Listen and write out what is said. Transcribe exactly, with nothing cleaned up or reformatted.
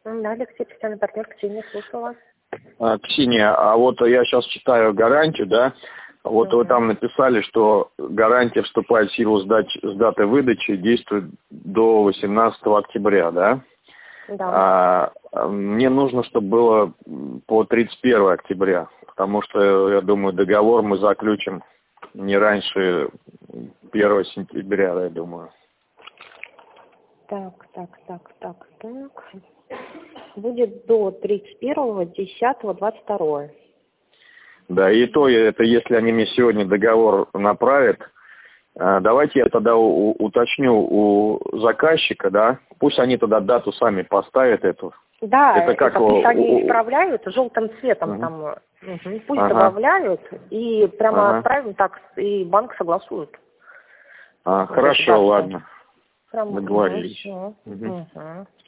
Да, Алексей, постоянный партнер, Ксения, слушаю вас. А, Ксения, а вот я сейчас читаю гарантию, да, вот Угу. вы там написали, что гарантия вступает в силу с, дач, с даты выдачи, действует до восемнадцатого октября, да? Да. А, мне нужно, чтобы было по тридцать первого октября, потому что, я думаю, договор мы заключим не раньше первого сентября, я думаю. Так, так, так, так, так. Будет до тридцать первого десятого двадцать второго. Да, и то, это если они мне сегодня договор направят, давайте я тогда у, уточню у заказчика, да, пусть они тогда дату сами поставят эту. Да, это, как это пусть у, они у... исправляют желтым цветом, угу. там, угу, пусть ага. добавляют и прямо ага. отправим так, и банк согласует. А, Вот хорошо, дату. ладно. Прям, Договорились. угу, Угу. угу.